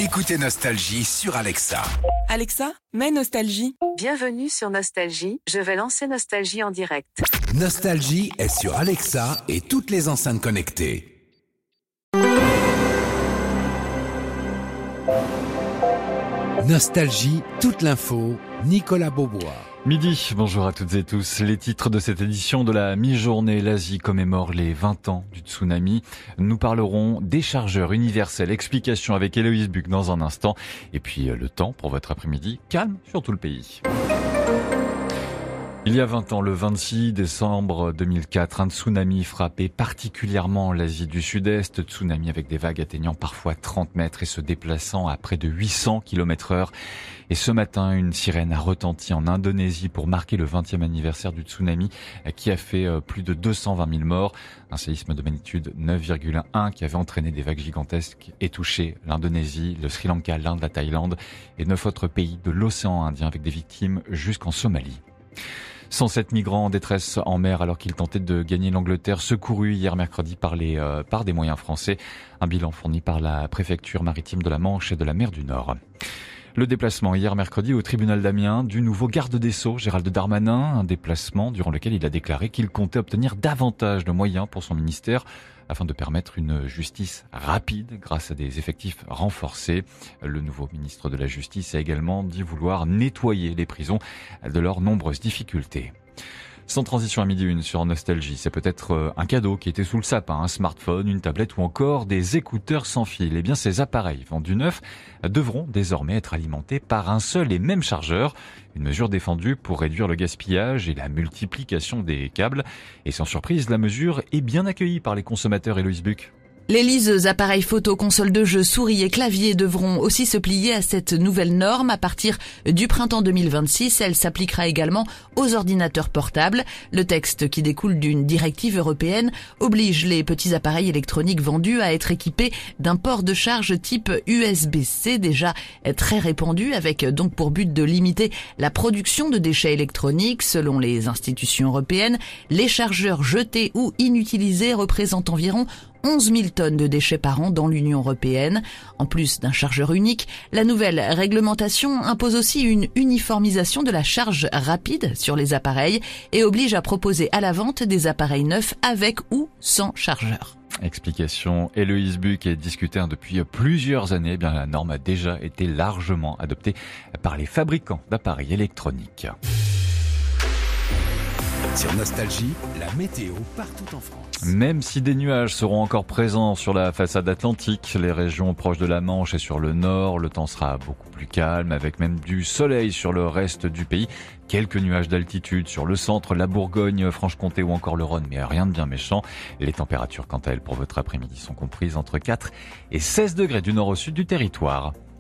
Écoutez Nostalgie sur Alexa. Alexa, mets Nostalgie. Bienvenue sur Nostalgie, je vais lancer Nostalgie en direct. Nostalgie est sur Alexa et toutes les enceintes connectées. Nostalgie, toute l'info, Nicolas Beaubois. Midi, bonjour à toutes et tous. Les titres de cette édition de la mi-journée, l'Asie commémore les 20 ans du tsunami. Nous parlerons des chargeurs universels. Explication avec Héloïse Buck dans un instant. Et puis le temps pour votre après-midi, calme sur tout le pays. Il y a 20 ans, le 26 décembre 2004, un tsunami frappait particulièrement l'Asie du Sud-Est. Tsunami avec des vagues atteignant parfois 30 mètres et se déplaçant à près de 800 km/h. Et ce matin, une sirène a retenti en Indonésie pour marquer le 20e anniversaire du tsunami qui a fait plus de 220 000 morts. Un séisme de magnitude 9,1 qui avait entraîné des vagues gigantesques et touché l'Indonésie, le Sri Lanka, l'Inde, la Thaïlande et 9 autres pays de l'océan Indien avec des victimes jusqu'en Somalie. 107 migrants en détresse en mer alors qu'ils tentaient de gagner l'Angleterre, secourus hier mercredi par des moyens français. Un bilan fourni par la préfecture maritime de la Manche et de la mer du Nord. Le déplacement hier mercredi au tribunal d'Amiens du nouveau garde des Sceaux, Gérald Darmanin, un déplacement durant lequel il a déclaré qu'il comptait obtenir davantage de moyens pour son ministère afin de permettre une justice rapide grâce à des effectifs renforcés. Le nouveau ministre de la Justice a également dit vouloir nettoyer les prisons de leurs nombreuses difficultés. Sans transition à midi une sur Nostalgie, c'est peut-être un cadeau qui était sous le sapin, un smartphone, une tablette ou encore des écouteurs sans fil. Eh bien, ces appareils vendus neufs devront désormais être alimentés par un seul et même chargeur. Une mesure défendue pour réduire le gaspillage et la multiplication des câbles. Et sans surprise, la mesure est bien accueillie par les consommateurs. Héloïse Buck. Les liseuses, appareils photo, consoles de jeux, souris et claviers devront aussi se plier à cette nouvelle norme. À partir du printemps 2026, elle s'appliquera également aux ordinateurs portables. Le texte, qui découle d'une directive européenne, oblige les petits appareils électroniques vendus à être équipés d'un port de charge type USB-C, déjà très répandu, avec donc pour but de limiter la production de déchets électroniques. Selon les institutions européennes, les chargeurs jetés ou inutilisés représentent environ 11 000 tonnes de déchets par an dans l'Union européenne. En plus d'un chargeur unique, la nouvelle réglementation impose aussi une uniformisation de la charge rapide sur les appareils et oblige à proposer à la vente des appareils neufs avec ou sans chargeur. Explication Héloïse Buck est discutée depuis plusieurs années. Bien, la norme a déjà été largement adoptée par les fabricants d'appareils électroniques. Sur Nostalgie, la météo partout en France. Même si des nuages seront encore présents sur la façade atlantique, les régions proches de la Manche et sur le nord, le temps sera beaucoup plus calme avec même du soleil sur le reste du pays. Quelques nuages d'altitude sur le centre, la Bourgogne, Franche-Comté ou encore le Rhône, mais rien de bien méchant. Les températures, quant à elles, pour votre après-midi sont comprises entre 4 et 16 degrés du nord au sud du territoire.